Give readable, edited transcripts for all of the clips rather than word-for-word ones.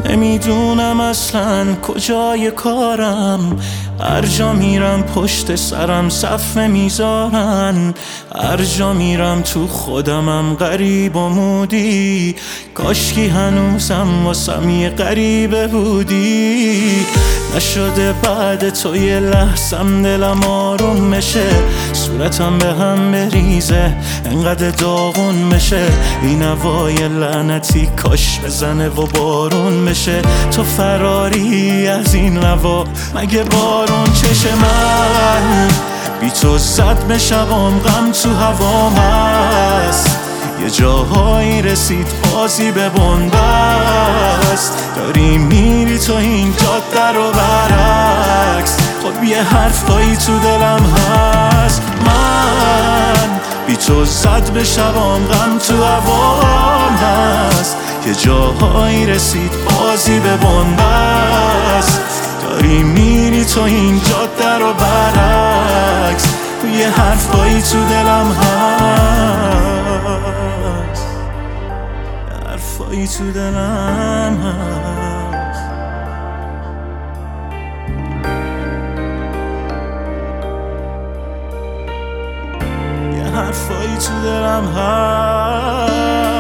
نمیدونم اصلا کجای کارم، هر جا میرم پشت سرم صفه میذارن، هر جا میرم تو خودمم غریب و مودی، کاشکی هنوزم واسم یه غریبه بودی. نشده بعد تو یه لحظم دلم آروم بشه، صورتم به هم بریزه انقدر داغون بشه، این هوای لعنتی کاش بزنه و بارون بشه. تو فراری از این هوا مگه بارون چشه؟ من بی تو زد به شبام غم تو هوام هست، یه جاهایی رسید بازی به بنبست، داری میری تو این جاده رو برعکس، خب یه حرفایی تو دلم هست. من بی تو زد به شبام غم تو هوام هست، یه جاهایی رسید بازی به بنبست، داری میری تو این جاده رو برعکس، یه حرفایی تو دلم هست، حرفایی تو دلم هست، یه حرفایی تو دلم هست.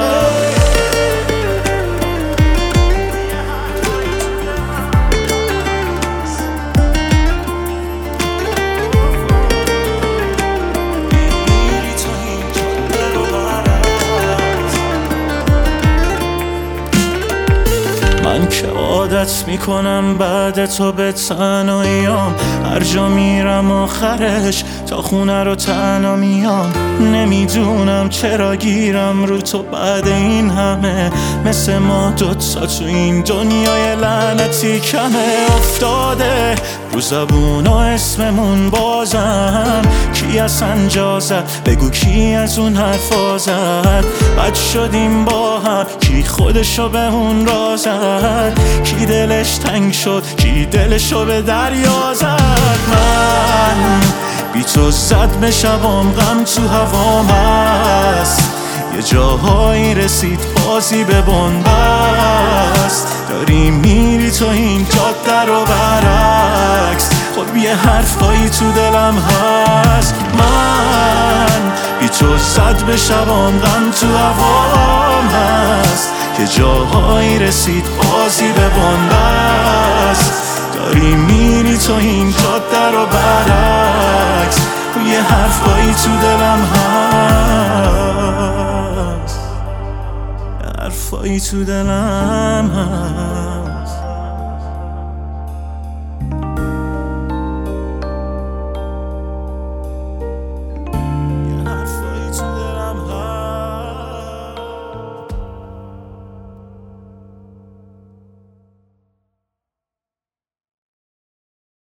من که عادت میکنم بعد تو به تنهاییام، هر جا میرم آخرش تا خونه رو تنها میام، نمیدونم چرا گیرم رو تو بعد این همه، مثل ما دوتا تو این دنیای لعنتی کمه. افتاده رو زبونا اسممون بازم، کی اصلا جا زد بگو کی از اون حرفا زد، بد شدیم با هم کی خودشو به اون را زد، کی دلش تنگ شد کی دلشو به دریا زد. من بی تو زد به شبام غم تو هوام هست، یه جاهایی رسید بازی به بنبست، داری میری تو این جاده رو برعکس، خب یه حرفایی تو دلم هست. من بی تو زد به شبام غم تو هوام هست، یه جاهایی رسید بازی به بنبست، داری میری تو این جاده رو برعکس، یه حرفایی تو دلم هست، حرفایی تو دلم هست.